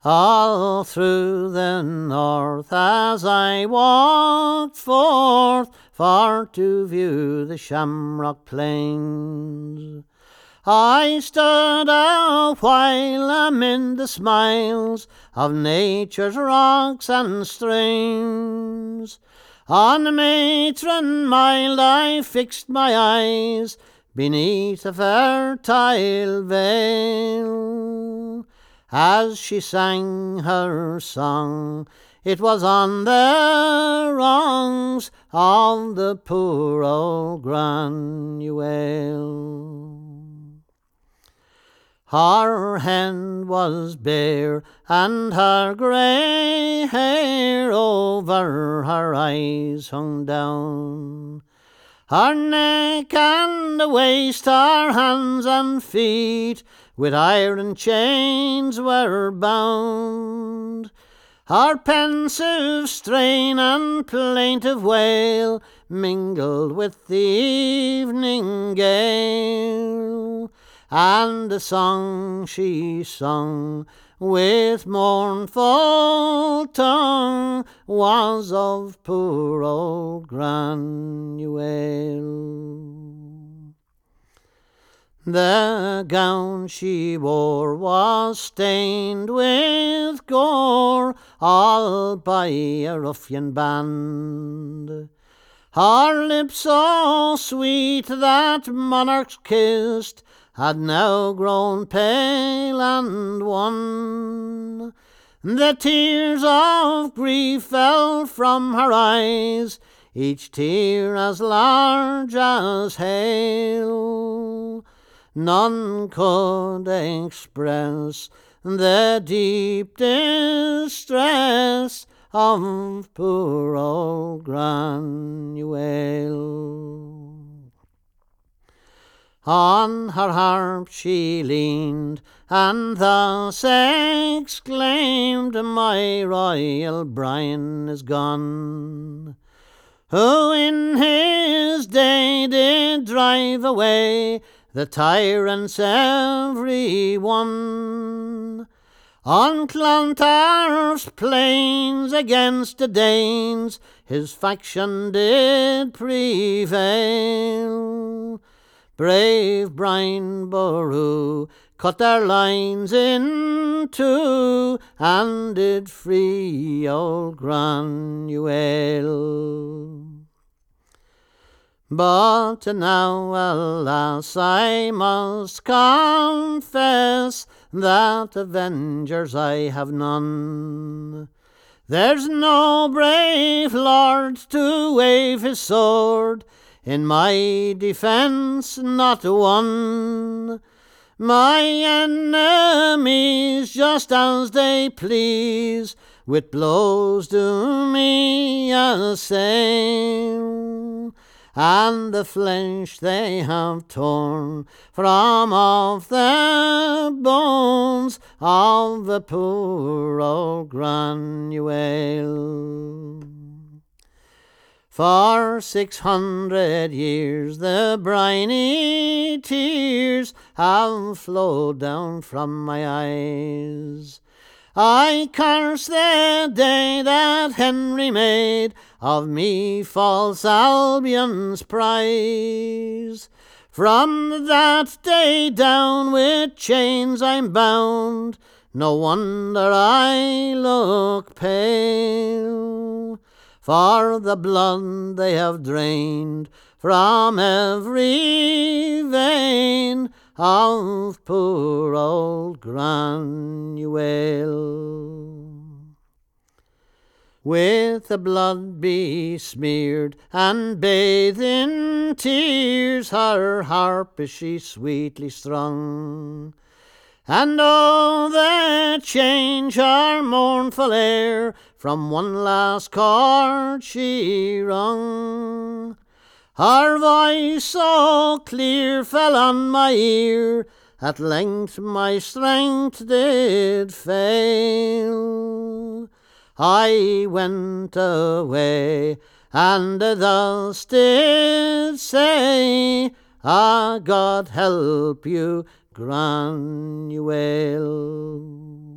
All through the north as I walked forth for to view the shamrock plains, I stood a while amid the smiles of nature's rocks and streams. On the matron mild I fixed my eyes beneath a fertile vale. As she sang her song, it was on the rungs of the poor old Granuaile. Her hand was bare, and her grey hair over her eyes hung down. Her neck and the waist, her hands and feet, with iron chains were bound. Her pensive strain and plaintive wail mingled with the evening gale, and the song she sung with mournful tongue was of poor old Granuaile. The gown she wore was stained with gore, all by a ruffian band. Her lips so sweet that monarchs kissed had now grown pale and wan. The tears of grief fell from her eyes, each tear as large as hail. None could express the deep distress of poor old Granuaile. On her harp she leaned, and thus exclaimed, "My royal Brian is gone, who in his day did drive away the tyrants every one. On Clontarf's plains against the Danes his faction did prevail. Brave Brian Boru cut their lines in two and did free old Granuaile. But now, alas, I must confess that avengers I have none. There's no brave lord to wave his sword in my defence, not one. My enemies, just as they please, with blows do me assail, and the flesh they have torn from off the bones of the poor old Granuaile. For 600 years the briny tears have flowed down from my eyes. I curse the day that Henry made of me false Albion's prize. From that day down with chains I'm bound, no wonder I look pale, for the blood they have drained from every vein of poor old Granuaile. With the blood besmeared and bathed in tears, her harp is she sweetly strung, and oh, the change her mournful air from one last chord she rung. Her voice so clear fell on my ear, at length my strength did fail. I went away, and thus did say, God help you, Granuaile.